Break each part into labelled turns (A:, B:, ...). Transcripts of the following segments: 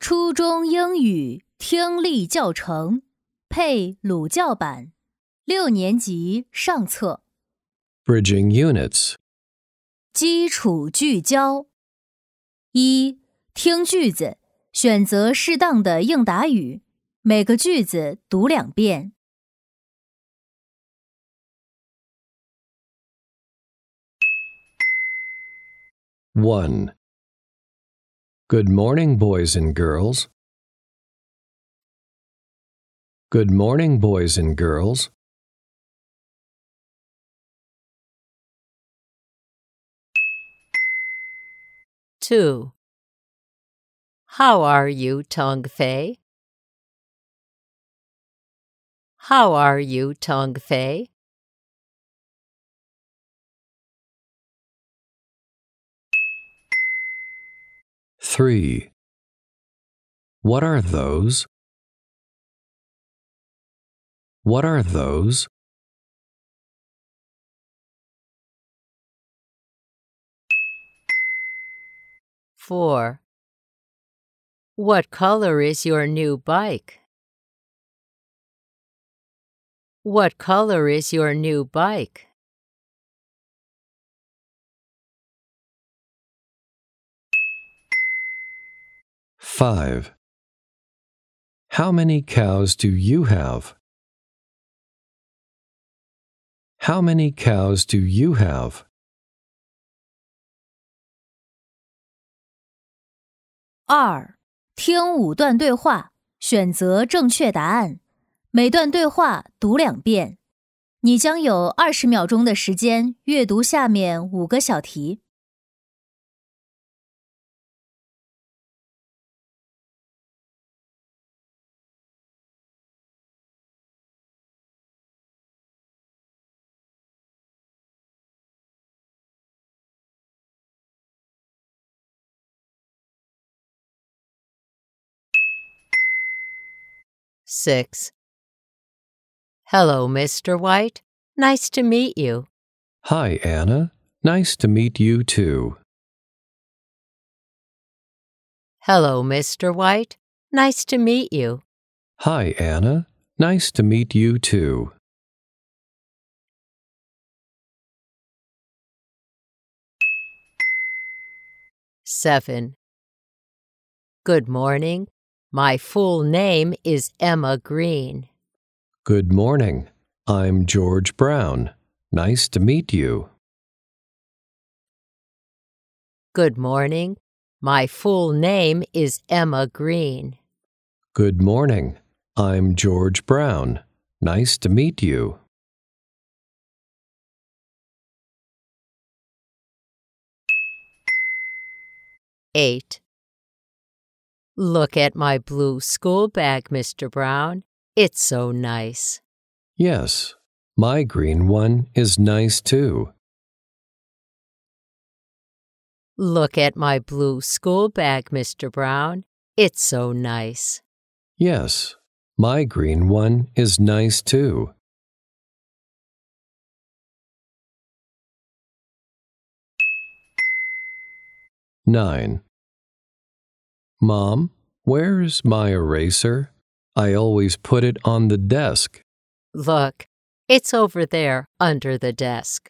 A: 初中英语听力教程，配鲁教版，6年级上册。
B: Bridging Units.
A: 基础聚焦。1. 听句子，选择适当的应答语，每个句子读2遍。
B: 1. Good morning, boys and girls. Good morning, boys and girls.
C: 2. How are you, Tong Fei? How are you, Tong Fei?
B: 3. What are those? What are those?
C: 4. What color is your new bike? What color is your new bike?
B: 5. How many cows do you have? How many cows do you have?
A: 2. 听5段对话，选择正确答案，每段对话读2遍。你将有20秒钟的时间阅读下面5个小题。
C: 6. Hello, Mr. White. Nice to meet you.
B: Hi, Anna. Nice to meet you too.
C: Hello, Mr. White. Nice to meet you.
B: Hi, Anna. Nice to meet you too.
C: 7. Good morning. My full name is Emma Green.
B: Good morning. I'm George Brown. Nice to meet you.
C: Good morning. My full name is Emma Green.
B: Good morning. I'm George Brown. Nice to meet you.
C: 8. Look at my blue school bag, Mr. Brown. It's so nice.
B: Yes, my green one is nice too.
C: Look at my blue school bag, Mr. Brown. It's so nice.
B: Yes, my green one is nice too. 9. Mom, where's my eraser? I always put it on the desk.
C: Look, it's over there under the desk.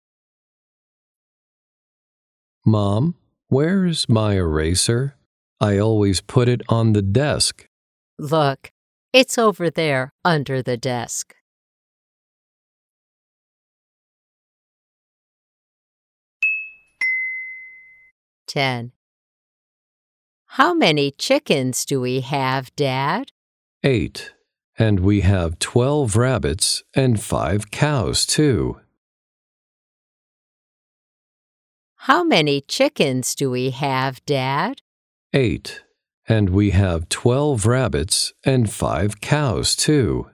B: Mom, where's my eraser? I always put it on the desk.
C: Look, it's over there under the desk. 10. How many chickens do we have, Dad?
B: 8. And we have 12 rabbits and 5 cows too.
C: How many chickens do we have, Dad?
B: 8. And we have 12 rabbits and 5 cows too.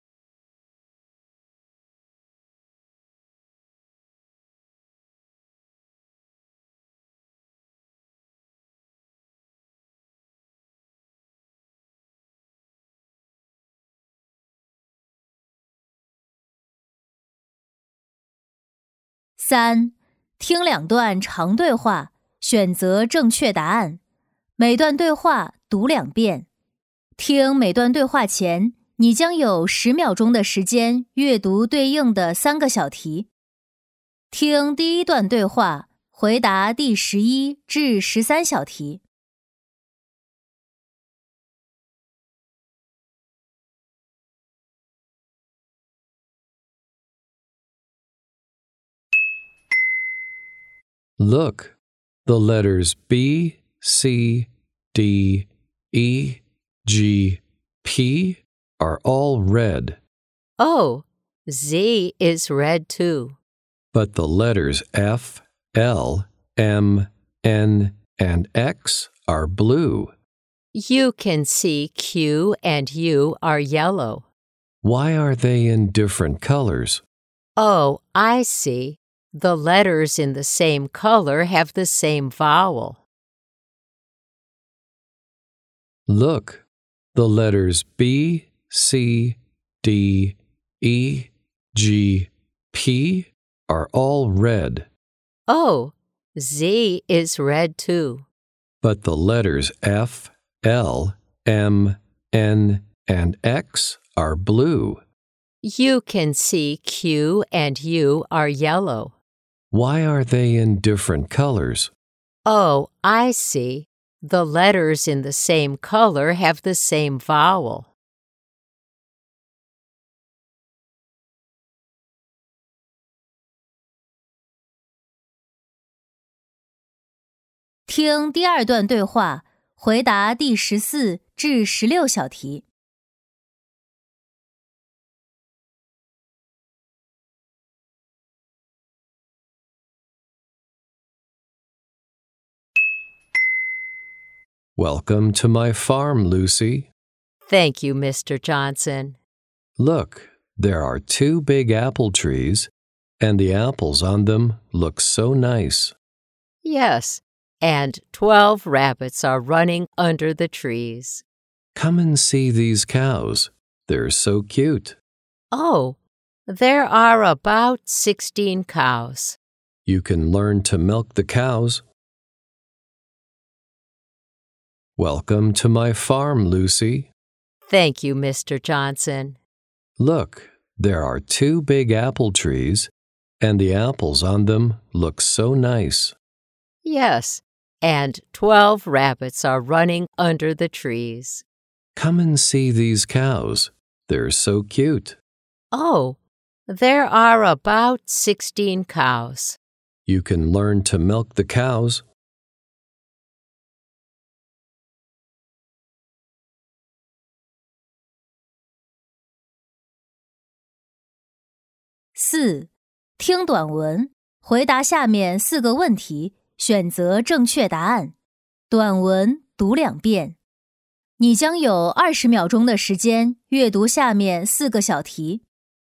A: 3. 听2段长对话，选择正确答案，每段对话读2遍。听每段对话前，你将有10秒钟的时间阅读对应的3个小题。听第一段对话，回答第11至13小题。
B: Look, the letters B, C, D, E, G, P are all red,
C: Oh, Z is red too.
B: but the letters F, L, M, N, and X are blue.
C: You can see Q and U are yellow.
B: Why are they in different colors?
C: Oh, I see. The letters in the same color have the same vowel.
B: Look, the letters B, C, D, E, G, P are all red,
C: Oh, Z is red too.
B: but the letters F, L, M, N, and X are blue.
C: You can see Q and U are yellow.
B: Why are they in different colors?
C: Oh, I see. The letters in the same color have the same vowel.
A: 听第二段对话，回答第14至16小题。
B: Welcome to my farm, Lucy.
C: Thank you, Mr. Johnson.
B: Look, there are 2 big apple trees, and the apples on them look so nice.
C: Yes, and 12 rabbits are running under the trees.
B: Come and see these cows. They're so cute.
C: Oh, there are about 16 cows.
B: You can learn to milk the cows. Welcome to my farm, Lucy.
C: Thank you, Mr. Johnson.
B: Look, there are 2 big apple trees, and the apples on them look so nice.
C: Yes, and 12 rabbits are running under the trees.
B: Come and see these cows. They're so cute.
C: Oh, there are about 16 cows.
B: You can learn to milk the cows.
A: 4. 听短文，回答下面4个问题，选择正确答案。短文读2遍。你将有20秒钟的时间阅读下面4个小题。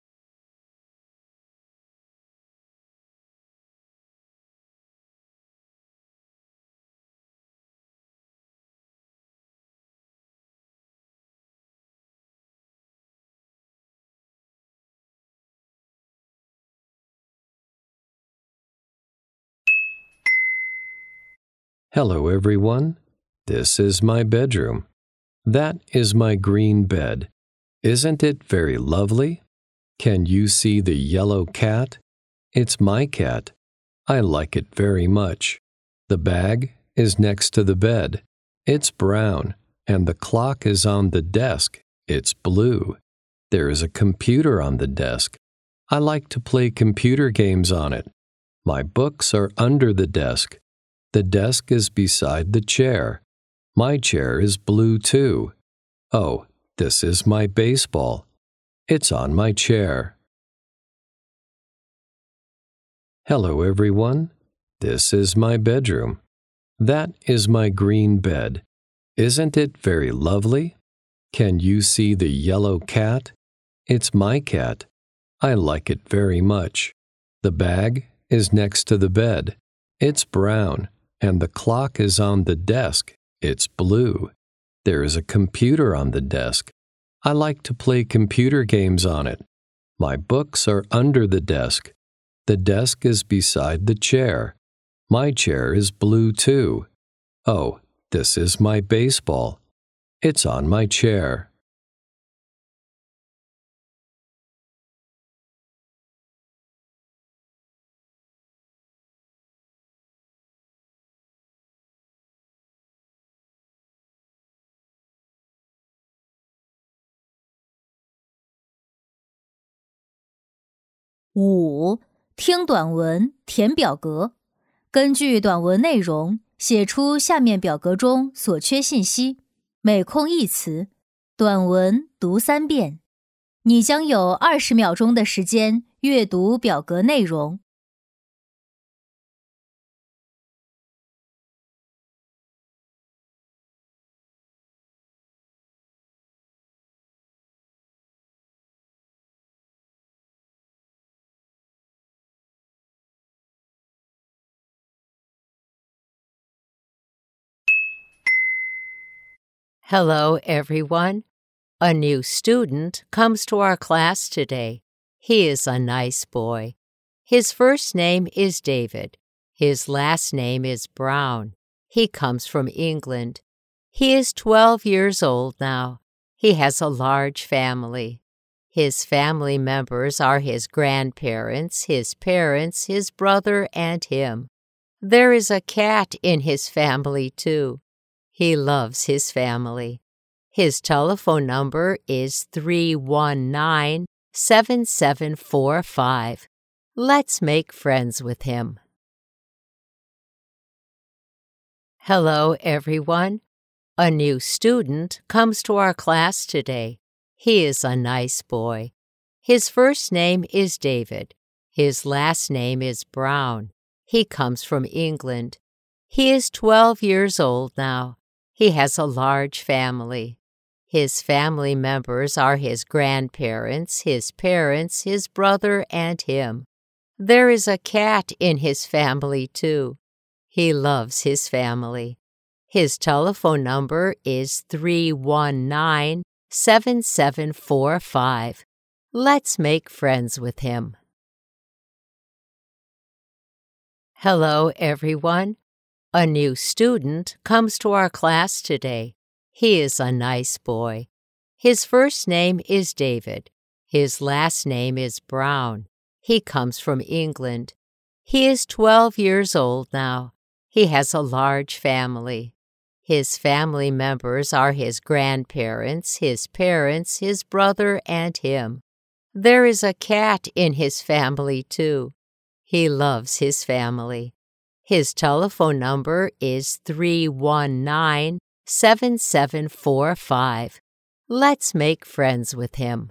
B: Hello, everyone. This is my bedroom. That is my green bed. Isn't it very lovely? Can you see the yellow cat? It's my cat. I like it very much. The bag is next to the bed. It's brown, and the clock is on the desk. It's blue. There is a computer on the desk. I like to play computer games on it. My books are under the desk. The desk is beside the chair. My chair is blue too. Oh, this is my baseball. It's on my chair. Hello, everyone. This is my bedroom. That is my green bed. Isn't it very lovely? Can you see the yellow cat? It's my cat. I like it very much. The bag is next to the bed. It's brown, and the clock is on the desk. It's blue. There is a computer on the desk. I like to play computer games on it. My books are under the desk. The desk is beside the chair. My chair is blue too. Oh, this is my baseball. It's on my chair.
A: 5. 听短文，填表格。根据短文内容，写出下面表格中所缺信息，每空一词。短文读3遍。你将有20秒钟的时间阅读表格内容。
C: Hello, everyone. A new student comes to our class today. He is a nice boy. His first name is David. His last name is Brown. He comes from England. He is 12 years old now. He has a large family. His family members are his grandparents, his parents, his brother, and him. There is a cat in his family, too. He loves his family. His telephone number is 319-7745. Let's make friends with him. Hello, everyone. A new student comes to our class today. He is a nice boy. His first name is David. His last name is Brown. He comes from England. He is 12 years old now. He has a large family. His family members are his grandparents, his parents, his brother, and him. There is a cat in his family, too. He loves his family. His telephone number is 319-7745. Let's make friends with him. Hello, everyone. A new student comes to our class today. He is a nice boy. His first name is David. His last name is Brown. He comes from England. He is 12 years old now. He has a large family. His family members are his grandparents, his parents, his brother, and him. There is a cat in his family, too. He loves his family. His telephone number is 319-7745. Let's make friends with him.